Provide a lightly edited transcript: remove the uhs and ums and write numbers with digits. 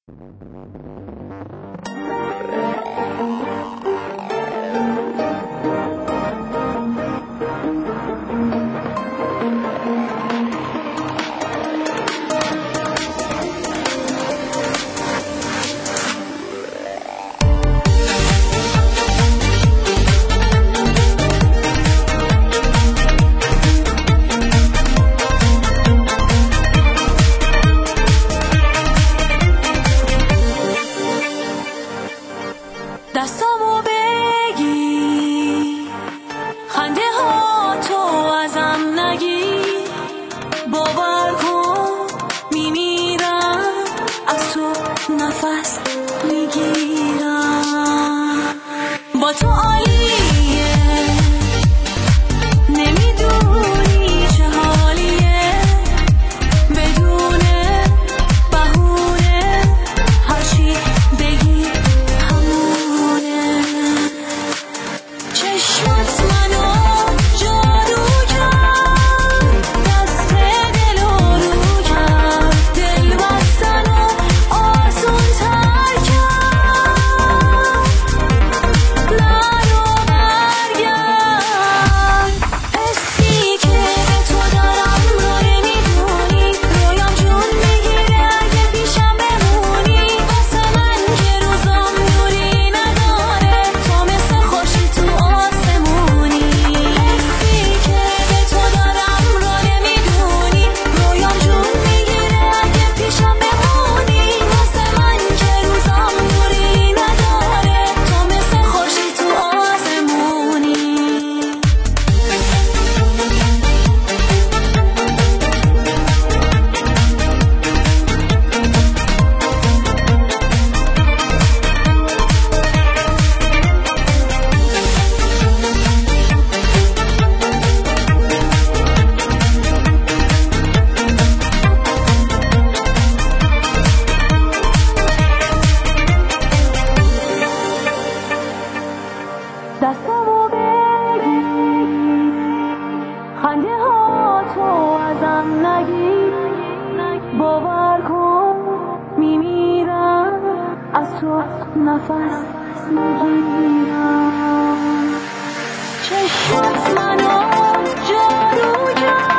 دستامو بگی، خنده ها تو ازم نگی، باور کن میمیرم، از تو نفس میگیرم. با تو عالیه، نمیدونی چه حالیه، بدون بهونه هرچی بگی چشمات منو جادو کرد، دست دل رو کرد، دل بستن و آسون تر کرد. منو برگرد، حسی که به تو دارم رو نمیدونی، رویام جون میگیره اگه پیشم بمونی، واسه من که روزام نوری نداره، تو مثل خورشید تو آسمونی. حسی که به تو دارم رو نمیدونی، رویام جون میگیره اگه پیشم بمونی، واسه من که روزام نوری نداره، تو مثل خورشید تو آسمونی. دستامو بگی، خنده ها تو ازم نگی، باور کن میمیرم، از تو نفس میگیرم. چشمات منو جادو کرد.